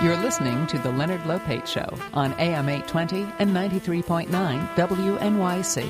You're listening to The Leonard Lopate Show on AM 820 and 93.9 WNYC.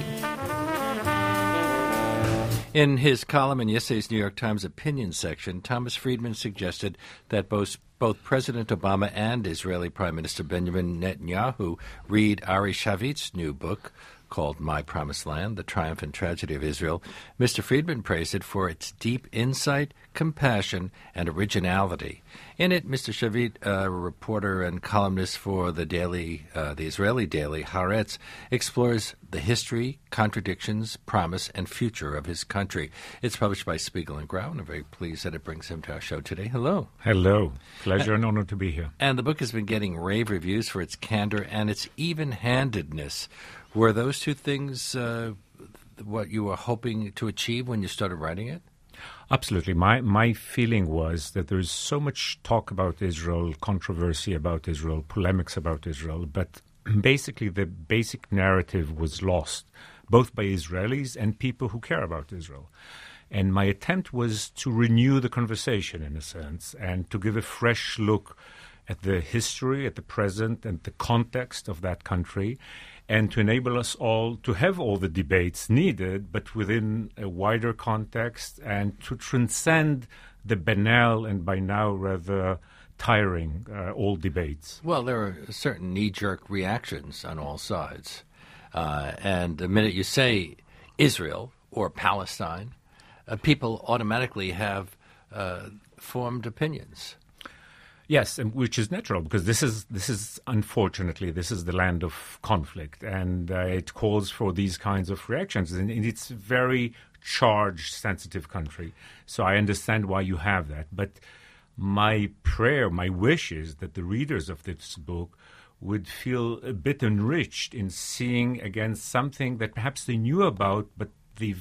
In his column in yesterday's New York Times opinion section, Thomas Friedman suggested that both President Obama and Israeli Prime Minister Benjamin Netanyahu read Ari Shavit's new book called My Promised Land, The Triumph and Tragedy of Israel. Mr. Friedman praised it for its deep insight, compassion, and originality. In it, Mr. Shavit, a reporter and columnist for the Israeli daily Haaretz, explores the history, contradictions, promise, and future of his country. It's published by Spiegel and Grau, and I'm very pleased that it brings him to our show today. Hello. Hello. Pleasure and honor to be here. And the book has been getting rave reviews for its candor and its even-handedness. Were those two things what you were hoping to achieve when you started writing it? Absolutely. My feeling was that there's so much talk about Israel, controversy about Israel, polemics about Israel, but basically the basic narrative was lost, both by Israelis and people who care about Israel. And my attempt was to renew the conversation, in a sense, and to give a fresh look at the history, at the present, and the context of that country, and to enable us all to have all the debates needed, but within a wider context, and to transcend the banal and by now rather tiring old debates. Well, there are certain knee-jerk reactions on all sides. And the minute you say Israel or Palestine, people automatically have formed opinions. Yes, and which is natural, because this is unfortunately the land of conflict, and it calls for these kinds of reactions, and it's a very charged, sensitive country. So I understand why you have that. But my prayer, my wish is that the readers of this book would feel a bit enriched in seeing again something that perhaps they knew about, but they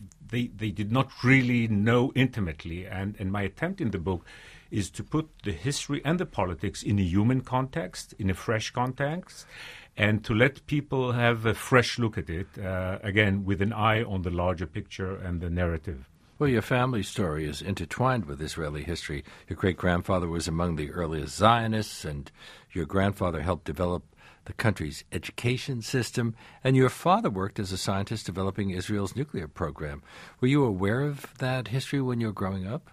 did not really know intimately. And my attempt in the book is to put the history and the politics in a human context, in a fresh context, and to let people have a fresh look at it, again, with an eye on the larger picture and the narrative. Well, your family story is intertwined with Israeli history. Your great-grandfather was among the earliest Zionists, and your grandfather helped develop the country's education system, and your father worked as a scientist developing Israel's nuclear program. Were you aware of that history when you were growing up?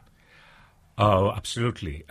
Oh, absolutely.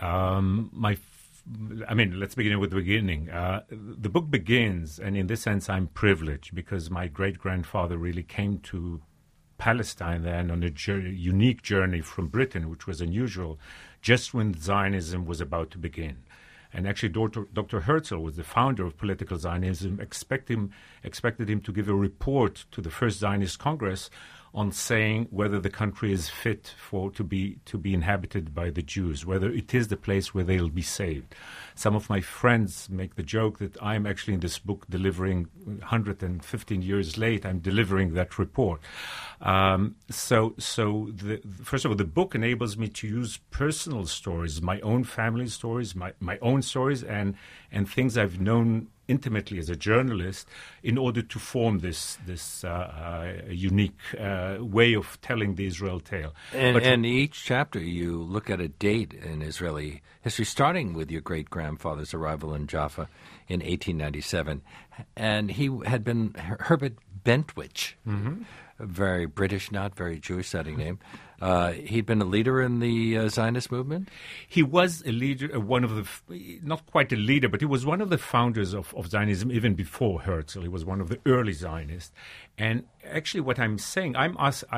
Let's begin with the beginning. The book begins, and in this sense I'm privileged, because my great-grandfather really came to Palestine then on a unique journey from Britain, which was unusual, just when Zionism was about to begin. And actually, Dr. Herzl was the founder of political Zionism, expected him to give a report to the first Zionist Congress on saying whether the country is fit to be inhabited by the Jews, whether it is the place where they'll be saved. Some of my friends make the joke that I'm actually in this book delivering 115 years late. I'm delivering that report. First of all, the book enables me to use personal stories, my own family stories, my own stories, and things I've known intimately as a journalist, in order to form this unique way of telling the Israel tale. And each chapter you look at a date in Israeli history, starting with your great-grandfather's arrival in Jaffa in 1897. And he had been Herbert Bentwich, a very British, not very Jewish-sounding name. He'd been a leader in the Zionist movement? He was a leader, not quite a leader, but he was one of the founders of Zionism even before Herzl. He was one of the early Zionists. And actually what I'm saying, I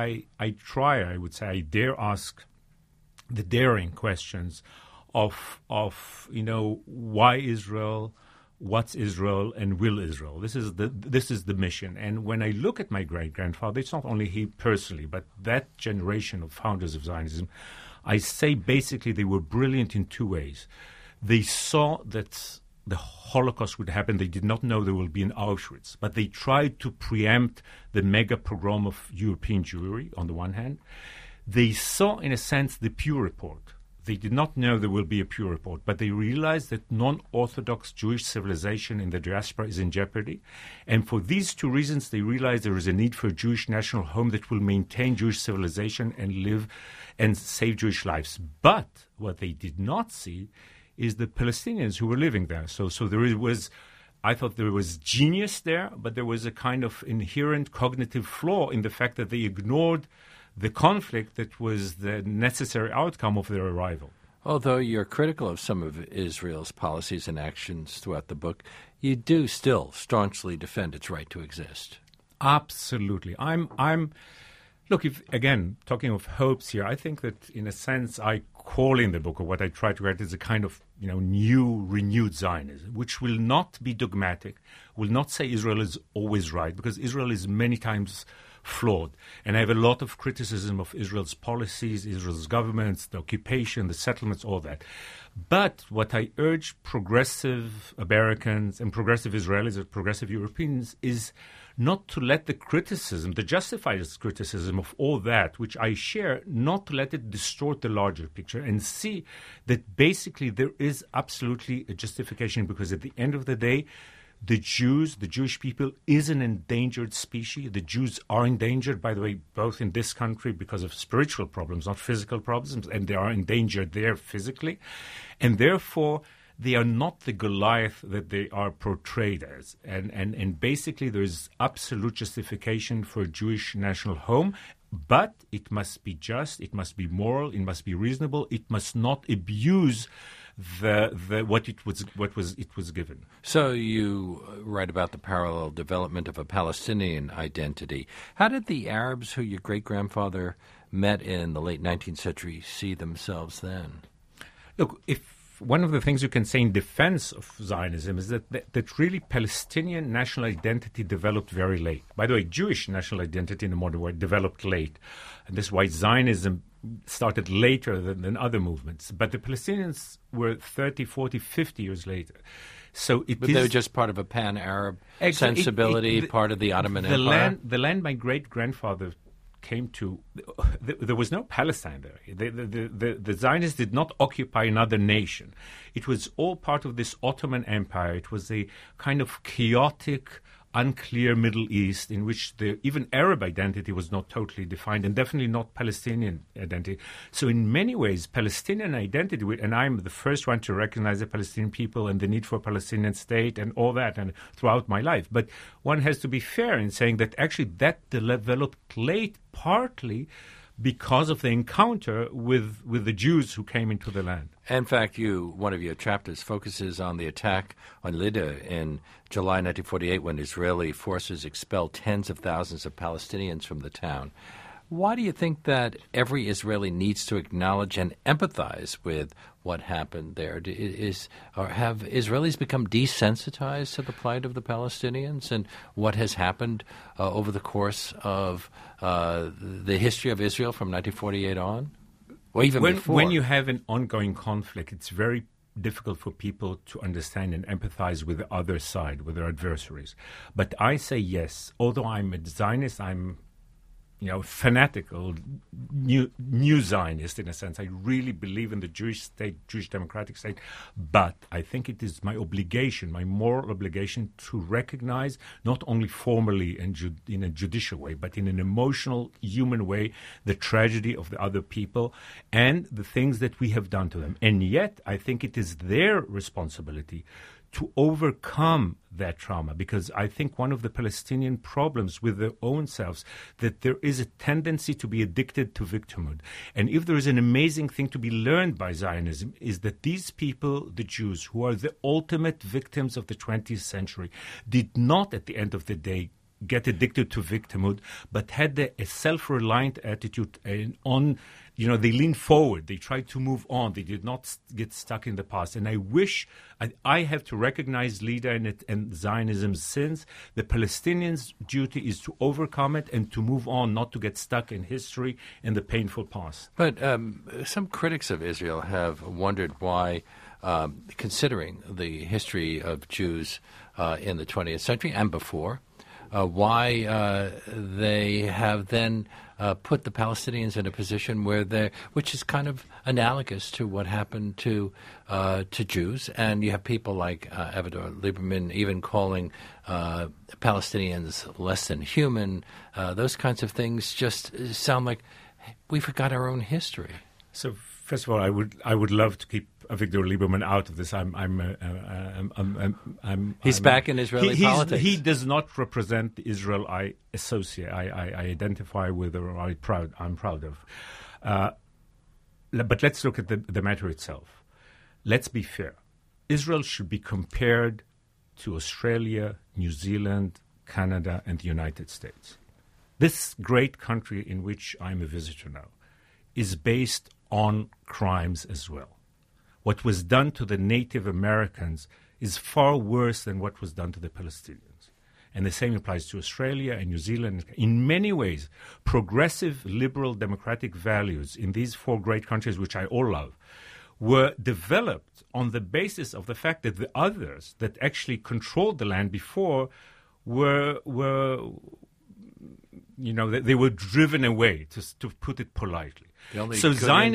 dare ask the daring questions of why Israel, what's Israel, and will Israel? This is the mission. And when I look at my great-grandfather, it's not only he personally, but that generation of founders of Zionism, I say basically they were brilliant in two ways. They saw that the Holocaust would happen. They did not know there will be an Auschwitz, but they tried to preempt the mega pogrom of European Jewry on the one hand. They saw, in a sense, the Pew Report. They did not know there will be a Pew Report, but they realized that non-Orthodox Jewish civilization in the diaspora is in jeopardy. And for these two reasons, they realized there is a need for a Jewish national home that will maintain Jewish civilization and live and save Jewish lives. But what they did not see is the Palestinians who were living there. So I thought there was genius there, but there was a kind of inherent cognitive flaw in the fact that they ignored the conflict that was the necessary outcome of their arrival. Although you're critical of some of Israel's policies and actions throughout the book, you do still staunchly defend its right to exist. Absolutely. Look, if again, talking of hopes here, I think that in a sense I call in the book, or what I try to write, is a kind of new, renewed Zionism, which will not be dogmatic, will not say Israel is always right, because Israel is many times flawed. And I have a lot of criticism of Israel's policies, Israel's governments, the occupation, the settlements, all that. But what I urge progressive Americans and progressive Israelis and progressive Europeans is not to let the criticism, the justified criticism of all that, which I share, not to let it distort the larger picture and see that basically there is absolutely a justification, because at the end of the day, the Jews, the Jewish people, is an endangered species. The Jews are endangered, by the way, both in this country because of spiritual problems, not physical problems, and they are endangered there physically. And therefore, they are not the Goliath that they are portrayed as. And basically, there is absolute justification for a Jewish national home, but it must be just, it must be moral, it must be reasonable, it must not abuse what it was given. So you write about the parallel development of a Palestinian identity. How did the Arabs who your great-grandfather met in the late 19th century see themselves then? Look, if one of the things you can say in defense of Zionism is that really Palestinian national identity developed very late. By the way, Jewish national identity in the modern world developed late. And this is why Zionism started later than other movements. But the Palestinians were 30, 40, 50 years later. But they were just part of a pan-Arab sensibility, part of the Ottoman Empire? The land my great-grandfather came to, there was no Palestine there. The Zionists did not occupy another nation. It was all part of this Ottoman Empire. It was a kind of chaotic, unclear Middle East in which even Arab identity was not totally defined, and definitely not Palestinian identity. So in many ways, Palestinian identity, and I'm the first one to recognize the Palestinian people and the need for a Palestinian state and all that, and throughout my life. But one has to be fair in saying that actually that developed late, partly because of the encounter with the Jews who came into the land. In fact, one of your chapters focuses on the attack on Lydda in July 1948 when Israeli forces expelled tens of thousands of Palestinians from the town. Why do you think that every Israeli needs to acknowledge and empathize with what happened there? Have Israelis become desensitized to the plight of the Palestinians and what has happened over the course of the history of Israel from 1948 on? Or even before? When you have an ongoing conflict, it's very difficult for people to understand and empathize with the other side, with their adversaries. But I say yes. Although I'm a Zionist, I'm fanatical, new Zionist in a sense. I really believe in the Jewish state, Jewish democratic state, but I think it is my obligation, my moral obligation, to recognize not only formally and in a judicial way, but in an emotional, human way, the tragedy of the other people and the things that we have done to them. And yet, I think it is their responsibility to overcome that trauma, because I think one of the Palestinian problems with their own selves, that there is a tendency to be addicted to victimhood. And if there is an amazing thing to be learned by Zionism, is that these people, the Jews, who are the ultimate victims of the 20th century, did not, at the end of the day, get addicted to victimhood, but had a self-reliant attitude and they leaned forward. They tried to move on. They did not get stuck in the past. And I wish I have to recognize Lydda and Zionism's sins. The Palestinians' duty is to overcome it and to move on, not to get stuck in history and the painful past. But some critics of Israel have wondered why, considering the history of Jews in the 20th century and before, why they have then put the Palestinians in a position which is kind of analogous to what happened to Jews, and you have people like Avigdor Lieberman even calling Palestinians less than human. Those kinds of things just sound like we forgot our own history. So first of all, I would love to keep Avigdor Lieberman out of this. He's back in Israeli politics. He does not represent the Israel I associate, I identify with, or I'm proud of. But let's look at the matter itself. Let's be fair. Israel should be compared to Australia, New Zealand, Canada, and the United States. This great country in which I'm a visitor now is based on crimes as well. What was done to the Native Americans is far worse than what was done to the Palestinians. And the same applies to Australia and New Zealand. In many ways, progressive, liberal, democratic values in these four great countries, which I all love, were developed on the basis of the fact that the others that actually controlled the land before were they were driven away, to put it politely. So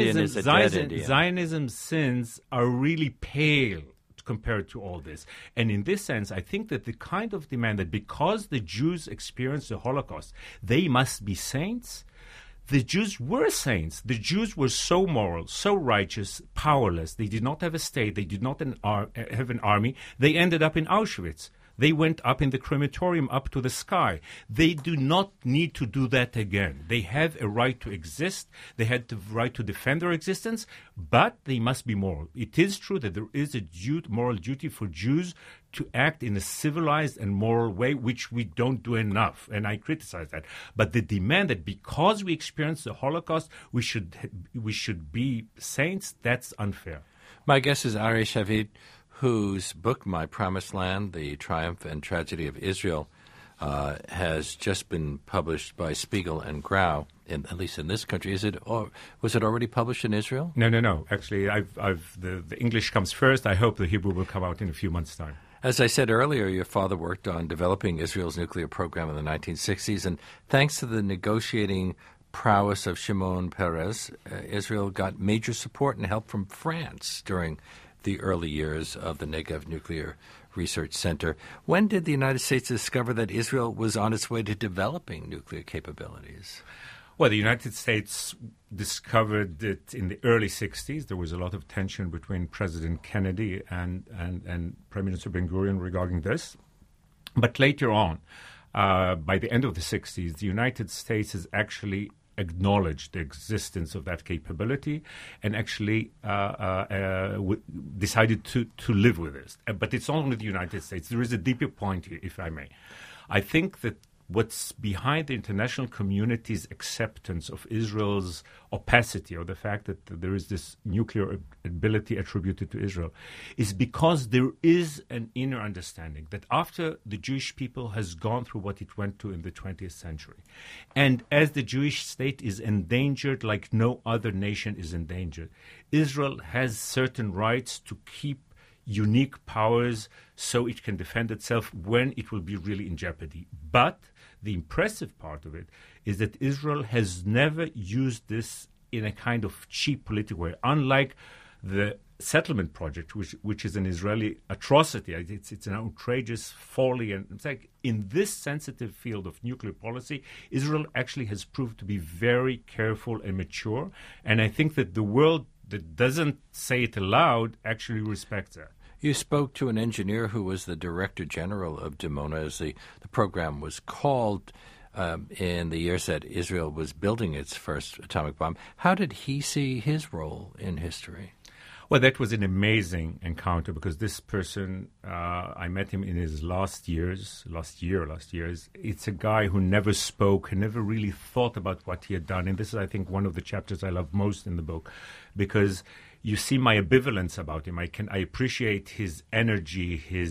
Zionism's sins are really pale compared to all this. And in this sense, I think that the kind of demand that because the Jews experienced the Holocaust, they must be saints. The Jews were saints. The Jews were so moral, so righteous, powerless. They did not have a state. They did not have an army. They ended up in Auschwitz. They went up in the crematorium up to the sky. They do not need to do that again. They have a right to exist. They had the right to defend their existence, but they must be moral. It is true that there is a moral duty for Jews to act in a civilized and moral way, which we don't do enough, and I criticize that. But the demand that because we experienced the Holocaust, we should be saints, that's unfair. My guest is Ari Shavid, whose book, My Promised Land, The Triumph and Tragedy of Israel, has just been published by Spiegel and Grau, at least in this country. Was it already published in Israel? No. Actually, the English comes first. I hope the Hebrew will come out in a few months' time. As I said earlier, your father worked on developing Israel's nuclear program in the 1960s, and thanks to the negotiating prowess of Shimon Peres, Israel got major support and help from France during the early years of the Negev Nuclear Research Center. When did the United States discover that Israel was on its way to developing nuclear capabilities? Well, the United States discovered it in the early 60s. There was a lot of tension between President Kennedy and Prime Minister Ben-Gurion regarding this. But later on, by the end of the 60s, the United States has actually acknowledged the existence of that capability and actually decided to live with it. But it's not only the United States. There is a deeper point here, if I may. I think that what's behind the international community's acceptance of Israel's opacity, or the fact that there is this nuclear ability attributed to Israel, is because there is an inner understanding that after the Jewish people has gone through what it went to in the 20th century, and as the Jewish state is endangered like no other nation is endangered, Israel has certain rights to keep unique powers so it can defend itself when it will be really in jeopardy. But the impressive part of it is that Israel has never used this in a kind of cheap political way, unlike the settlement project, which is an Israeli atrocity. It's an outrageous folly. And it's like in this sensitive field of nuclear policy, Israel actually has proved to be very careful and mature. And I think that the world that doesn't say it aloud actually respects that. You spoke to an engineer who was the Director General of Dimona as the program was called in the years that Israel was building its first atomic bomb. How did he see his role in history? Well, that was an amazing encounter because this person, I met him in his last years. It's a guy who never spoke, who never really thought about what he had done. And this is, I think, one of the chapters I love most in the book because you see my ambivalence about him. I appreciate his energy, he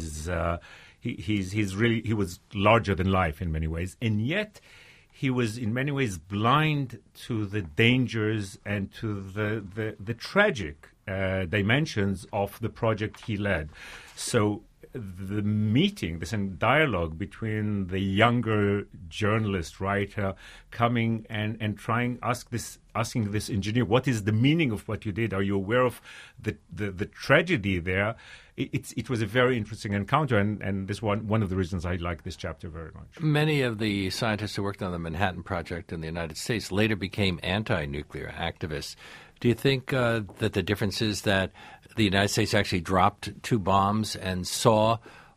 was larger than life in many ways. And yet he was in many ways blind to the dangers and to the tragic dimensions of the project he led. So the meeting, this dialogue between the younger journalist, writer, coming and asking this engineer, what is the meaning of what you did? Are you aware of the tragedy there? It was a very interesting encounter, and this one of the reasons I like this chapter very much. Many of the scientists who worked on the Manhattan Project in the United States later became anti-nuclear activists. Do you think that the difference is that the United States actually dropped 2 bombs and saw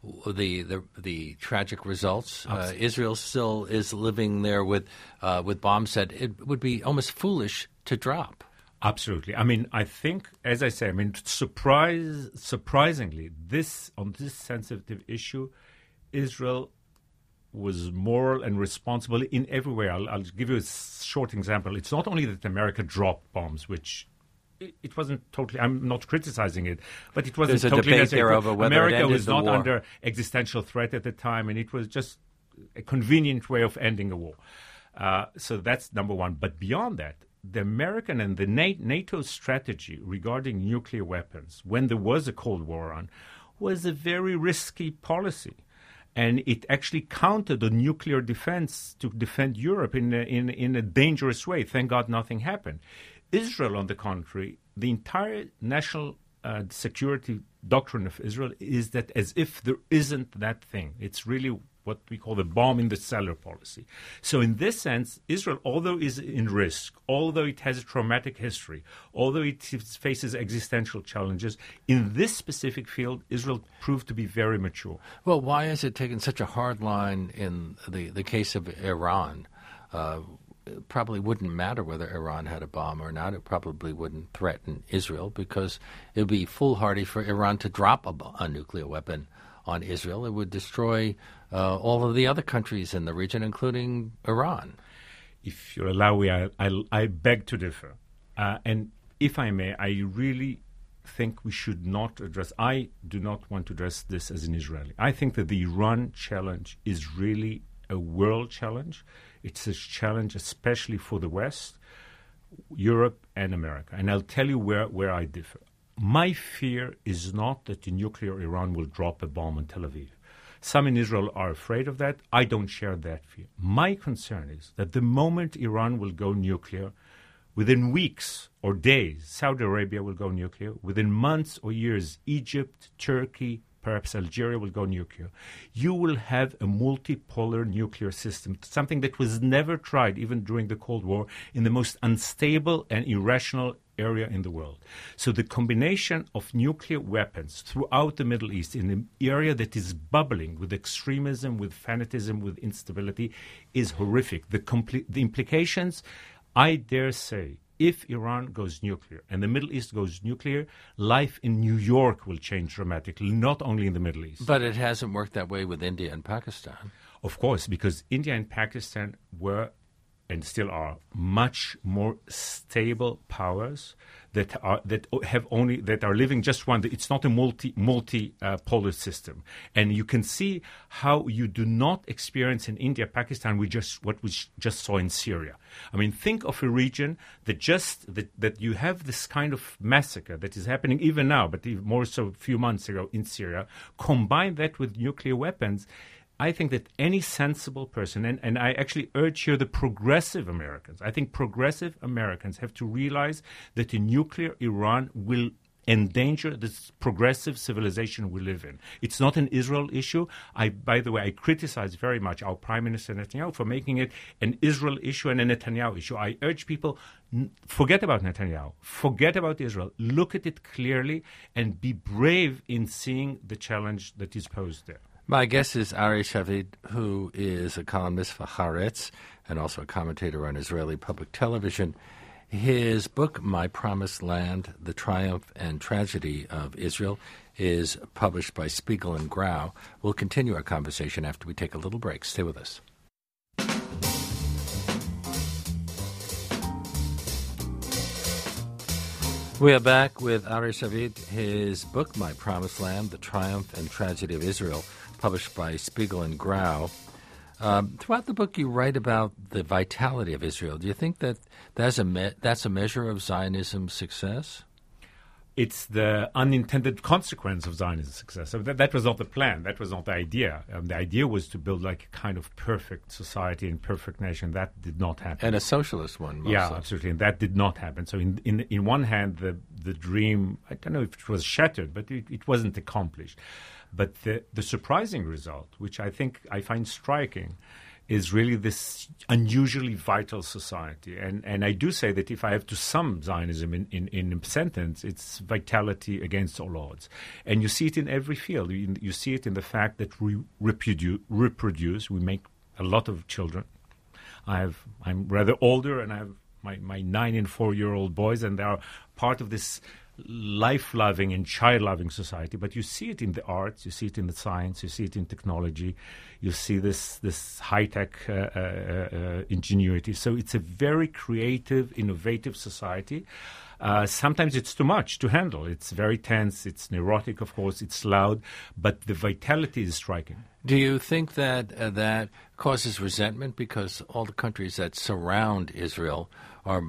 the tragic results? Israel still is living there with bombs that it would be almost foolish to drop. Absolutely. I mean, I think, as I say, I mean, surprisingly, on this sensitive issue, Israel was moral and responsible in every way. I'll give you a short example. It's not only that America dropped bombs, which it wasn't totally. I'm not criticizing it, but it wasn't There's totally a debate there over whether America it ended was the not war. under existential threat at the time, and it was just a convenient way of ending a war. So that's number one. But beyond that, the American and the NATO strategy regarding nuclear weapons, when there was a Cold War on, was a very risky policy. And it actually counted on nuclear defense to defend Europe in a dangerous way. Thank God nothing happened. Israel, on the contrary, the entire national security doctrine of Israel is that as if there isn't that thing. It's really what we call the bomb in the cellar policy. So in this sense, Israel, although is in risk, although it has a traumatic history, although it faces existential challenges, in this specific field, Israel proved to be very mature. Well, why has it taken such a hard line in the case of Iran? It probably wouldn't matter whether Iran had a bomb or not. It probably wouldn't threaten Israel because it would be foolhardy for Iran to drop a nuclear weapon on Israel. It would destroy all of the other countries in the region, including Iran. If you'll allow me, I beg to differ. And if I may, I really think we should not address, I do not want to address this as an Israeli. I think that the Iran challenge is really a world challenge. It's a challenge especially for the West, Europe and America. And I'll tell you where I differ. My fear is not that the nuclear Iran will drop a bomb on Tel Aviv. Some in Israel are afraid of that. I don't share that fear. My concern is that the moment Iran will go nuclear, within weeks or days, Saudi Arabia will go nuclear. Within months or years, Egypt, Turkey, perhaps Algeria will go nuclear. You will have a multipolar nuclear system, something that was never tried, even during the Cold War, in the most unstable and irrational area in the world. So the combination of nuclear weapons throughout the Middle East in an area that is bubbling with extremism, with fanatism, with instability is horrific. The implications, I dare say, if Iran goes nuclear and the Middle East goes nuclear, life in New York will change dramatically, not only in the Middle East. But it hasn't worked that way with India and Pakistan. Of course, because India and Pakistan were and still are much more stable powers that are living just one. It's not a multi-polar system, and you can see how you do not experience in India, Pakistan, what we just saw in Syria. I mean, think of a region that you have this kind of massacre that is happening even now, but even more so a few months ago in Syria. Combine that with nuclear weapons. I think that any sensible person, and I actually urge here the progressive Americans, I think progressive Americans have to realize that a nuclear Iran will endanger this progressive civilization we live in. It's not an Israel issue. By the way, I criticize very much our Prime Minister Netanyahu for making it an Israel issue and a Netanyahu issue. I urge people, forget about Netanyahu, forget about Israel, look at it clearly and be brave in seeing the challenge that is posed there. My guest is Ari Shavid, who is a columnist for Haaretz and also a commentator on Israeli public television. His book, My Promised Land, The Triumph and Tragedy of Israel, is published by Spiegel and Grau. We'll continue our conversation after we take a little break. Stay with us. We are back with Ari Shavid. His book, My Promised Land, The Triumph and Tragedy of Israel, published by Spiegel and Grau. Throughout the book, you write about the vitality of Israel. Do you think that that's a measure of Zionism's success? It's the unintended consequence of Zionism's success. So that was not the plan. That was not the idea. The idea was to build like a kind of perfect society and perfect nation. That did not happen. And a socialist one, mostly. Yeah, absolutely. And that did not happen. So in one hand, the dream, I don't know if it was shattered, but it wasn't accomplished. But the surprising result, which I think I find striking, is really this unusually vital society. And I do say that if I have to sum Zionism in a sentence, it's vitality against all odds. And you see it in every field. You see it in the fact that we reproduce, we make a lot of children. I'm rather older, and I have my 9 and 4-year-old boys, and they are part of this life-loving and child-loving society. But you see it in the arts, you see it in the science, you see it in technology, you see this high-tech ingenuity. So it's a very creative, innovative society. Sometimes it's too much to handle. It's very tense, it's neurotic, of course, it's loud, but the vitality is striking. Do you think that that causes resentment because all the countries that surround Israel are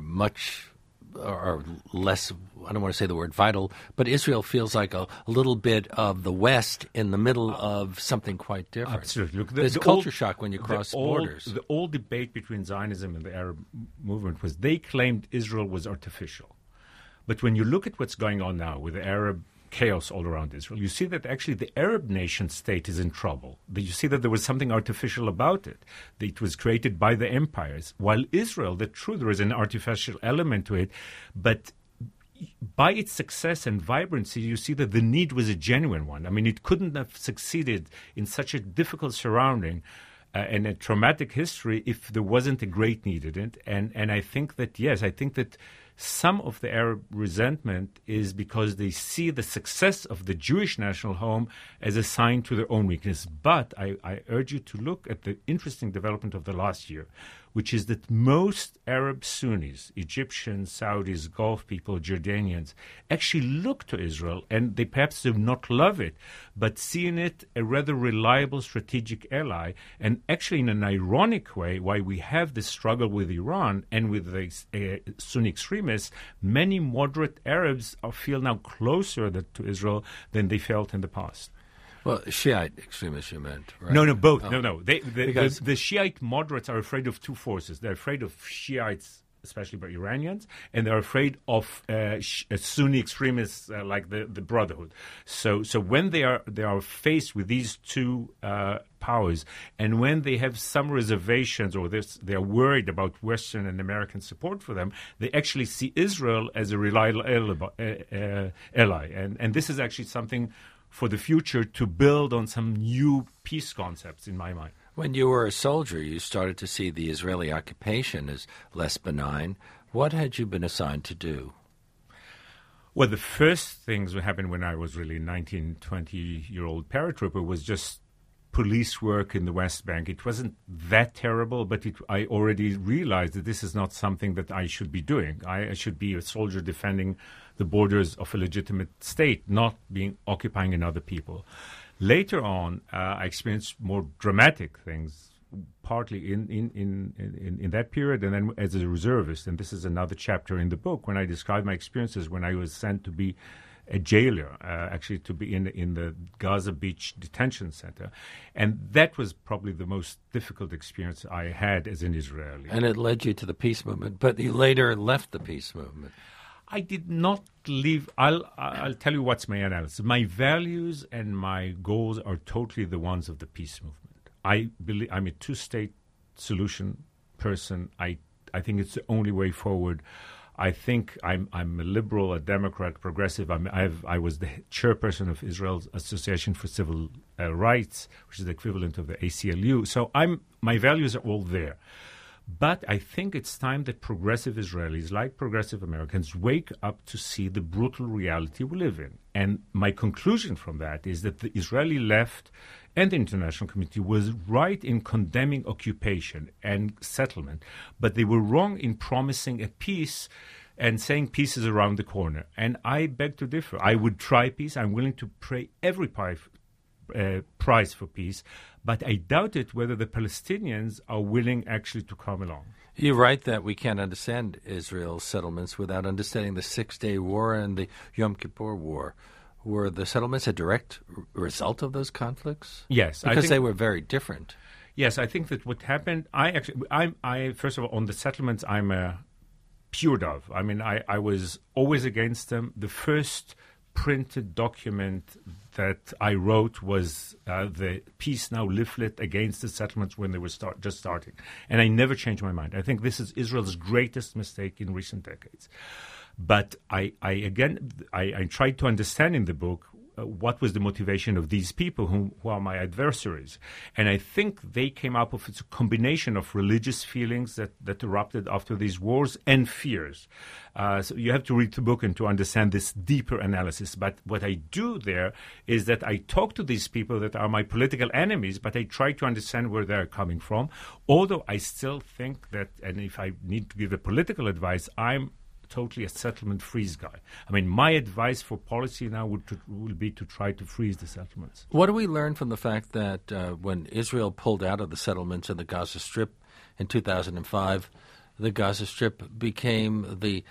less, I don't want to say the word vital, but Israel feels like a little bit of the West in the middle of something quite different. Absolutely. Look, there's culture shock when you cross borders. The old debate between Zionism and the Arab movement was they claimed Israel was artificial. But when you look at what's going on now with the Arab chaos all around Israel, you see that actually the Arab nation state is in trouble. You see that there was something artificial about it. That it was created by the empires. While Israel, there is an artificial element to it, but by its success and vibrancy, you see that the need was a genuine one. I mean, it couldn't have succeeded in such a difficult surrounding and a traumatic history if there wasn't a great need in it. And I think that, some of the Arab resentment is because they see the success of the Jewish national home as a sign to their own weakness. But I urge you to look at the interesting development of the last year, which is that most Arab Sunnis, Egyptians, Saudis, Gulf people, Jordanians, actually look to Israel, and they perhaps do not love it, but see in it a rather reliable strategic ally. And actually, in an ironic way, why we have this struggle with Iran and with the Sunni extremists, many moderate Arabs feel now closer to Israel than they felt in the past. Well, Shiite extremists, you meant, right? No, both. Oh. No. The Shiite moderates are afraid of two forces. They're afraid of Shiites, especially by Iranians, and they're afraid of Sunni extremists like the Brotherhood. So when they are faced with these two powers, and when they have some reservations or they are worried about Western and American support for them, they actually see Israel as a reliable ally. And this is actually something for the future to build on some new peace concepts, in my mind. When you were a soldier, you started to see the Israeli occupation as less benign. What had you been assigned to do? Well, the first things that happened when I was really 19, 20-year-old paratrooper was just police work in the West Bank. It wasn't that terrible, but I already realized that this is not something that I should be doing. I should be a soldier defending the borders of a legitimate state, not occupying another people. Later on, I experienced more dramatic things, partly in that period, and then as a reservist. And this is another chapter in the book when I describe my experiences when I was sent to be a jailer, actually to be in the Gaza Beach detention center. And that was probably the most difficult experience I had as an Israeli. And it led you to the peace movement, but you later left the peace movement. I did not leave. I'll tell you what's my analysis. My values and my goals are totally the ones of the peace movement. I believe I'm a two-state solution person. I think it's the only way forward. I think I'm a liberal, a Democrat, progressive. I was the chairperson of Israel's Association for Civil Rights, which is the equivalent of the ACLU. So my values are all there. But I think it's time that progressive Israelis, like progressive Americans, wake up to see the brutal reality we live in. And my conclusion from that is that the Israeli left and the international community was right in condemning occupation and settlement, but they were wrong in promising a peace and saying peace is around the corner. And I beg to differ. I would try peace. I'm willing to pay every price for peace, but I doubt it whether the Palestinians are willing actually to come along. You write that we can't understand Israel's settlements without understanding the Six-Day War and the Yom Kippur War. Were the settlements a direct result of those conflicts? Yes. Because they were very different. Yes, I think that what happened, I first of all, on the settlements, I'm a pure dove. I mean, I was always against them. The first printed document that I wrote was the Peace Now leaflet against the settlements when they were just starting. And I never changed my mind. I think this is Israel's greatest mistake in recent decades. But I tried to understand in the book what was the motivation of these people who are my adversaries. And I think they came up with a combination of religious feelings that erupted after these wars and fears. So you have to read the book and to understand this deeper analysis. But what I do there is that I talk to these people that are my political enemies, but I try to understand where they're coming from. Although I still think that, and if I need to give a political advice, I'm totally a settlement freeze guy. I mean, my advice for policy now would be to try to freeze the settlements. What do we learn from the fact that when Israel pulled out of the settlements in the Gaza Strip in 2005, the Gaza Strip became the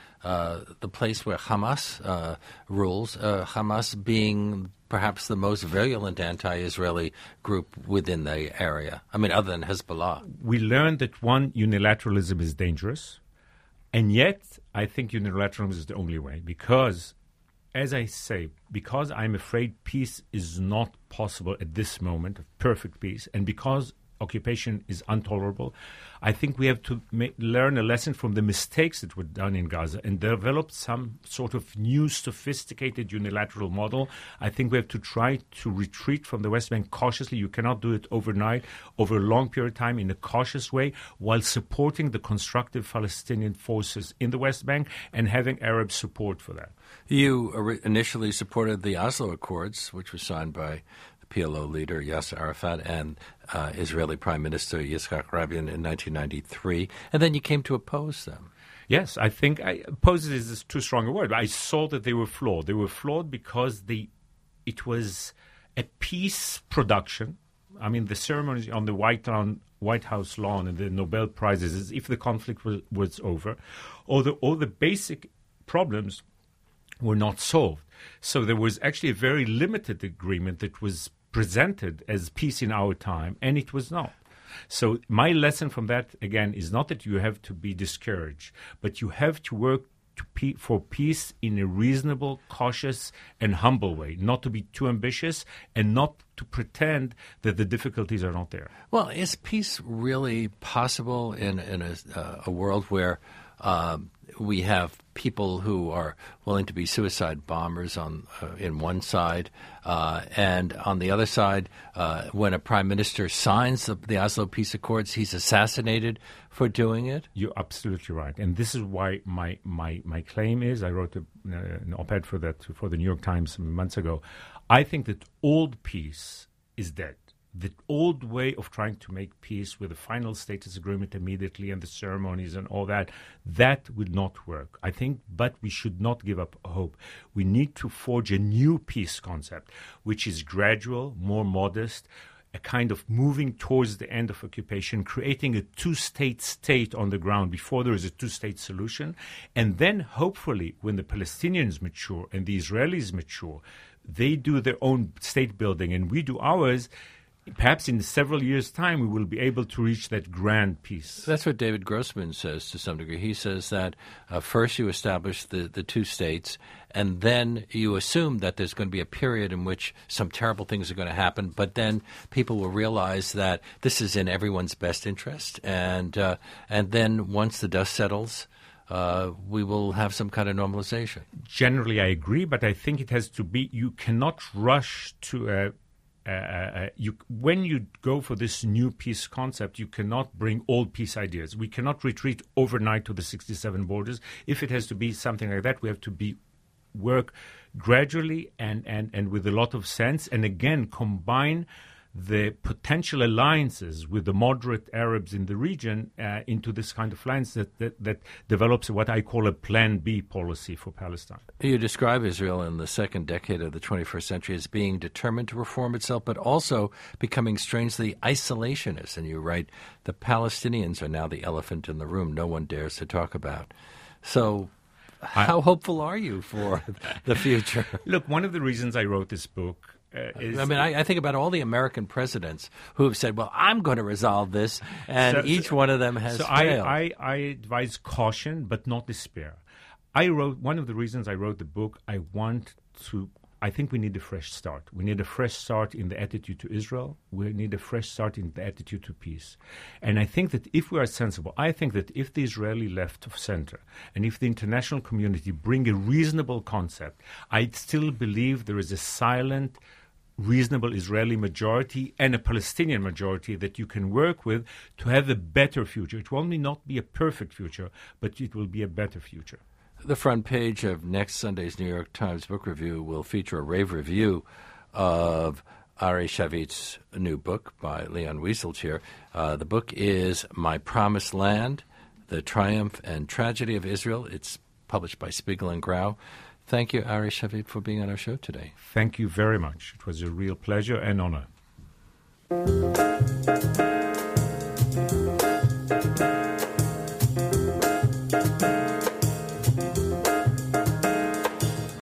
place where Hamas rules, Hamas being perhaps the most virulent anti-Israeli group within the area, I mean, other than Hezbollah? We learned that, one, unilateralism is dangerous. And yet, I think unilateralism is the only way because, as I say, because I'm afraid peace is not possible at this moment, of perfect peace, and because occupation is intolerable, I think we have to learn a lesson from the mistakes that were done in Gaza and develop some sort of new, sophisticated unilateral model. I think we have to try to retreat from the West Bank cautiously. You cannot do it overnight, over a long period of time, in a cautious way, while supporting the constructive Palestinian forces in the West Bank and having Arab support for that. You initially supported the Oslo Accords, which was signed by PLO leader Yasser Arafat and Israeli Prime Minister Yitzhak Rabin in 1993, and then you came to oppose them. Yes, I think oppose is too strong a word, but I saw that they were flawed. They were flawed because it was a peace production. I mean, the ceremonies on the White House lawn and the Nobel Prizes as if the conflict was over, although all the basic problems were not solved. So there was actually a very limited agreement that was presented as peace in our time, and it was not. So my lesson from that, again, is not that you have to be discouraged, but you have to work for peace in a reasonable, cautious, and humble way, not to be too ambitious and not to pretend that the difficulties are not there. Well, is peace really possible in a world where we have people who are willing to be suicide bombers in one side, and on the other side, when a prime minister signs the Oslo Peace Accords, he's assassinated for doing it? You're absolutely right, and this is why my claim is, I wrote an op-ed for the New York Times some months ago. I think that old peace is dead. The old way of trying to make peace with a final status agreement immediately and the ceremonies and all that would not work, I think, but we should not give up hope. We need to forge a new peace concept, which is gradual, more modest, a kind of moving towards the end of occupation, creating a two-state state on the ground before there is a two-state solution. And then, hopefully, when the Palestinians mature and the Israelis mature, they do their own state building and we do ours. Perhaps in several years' time, we will be able to reach that grand peace. That's what David Grossman says to some degree. He says that first you establish the two states, and then you assume that there's going to be a period in which some terrible things are going to happen, but then people will realize that this is in everyone's best interest, and then once the dust settles, we will have some kind of normalization. Generally, I agree, but I think it has to be, you cannot rush to when you go for this new peace concept, you cannot bring old peace ideas. We cannot retreat overnight to the 67 borders. If it has to be something like that, we have to work gradually and with a lot of sense, and again combine the potential alliances with the moderate Arabs in the region into this kind of alliance that develops what I call a Plan B policy for Palestine. You describe Israel in the second decade of the 21st century as being determined to reform itself, but also becoming strangely isolationist. And you write, the Palestinians are now the elephant in the room no one dares to talk about. So how hopeful are you for the future? Look, one of the reasons I wrote this book I think about all the American presidents who have said, well, I'm going to resolve this, and each one of them has failed. I advise caution, but not despair. One of the reasons I wrote the book, I want I think we need a fresh start. We need a fresh start in the attitude to Israel. We need a fresh start in the attitude to peace. And I think that if we are sensible, I think that if the Israeli left of center and if the international community bring a reasonable concept, I still believe there is a silent, reasonable Israeli majority and a Palestinian majority that you can work with to have a better future. It will only not be a perfect future, but it will be a better future. The front page of next Sunday's New York Times Book Review will feature a rave review of Ari Shavit's new book by Leon Wieseltier. The book is My Promised Land, The Triumph and Tragedy of Israel. It's published by Spiegel and Grau. Thank you, Ari Shavit, for being on our show today. Thank you very much. It was a real pleasure and honor.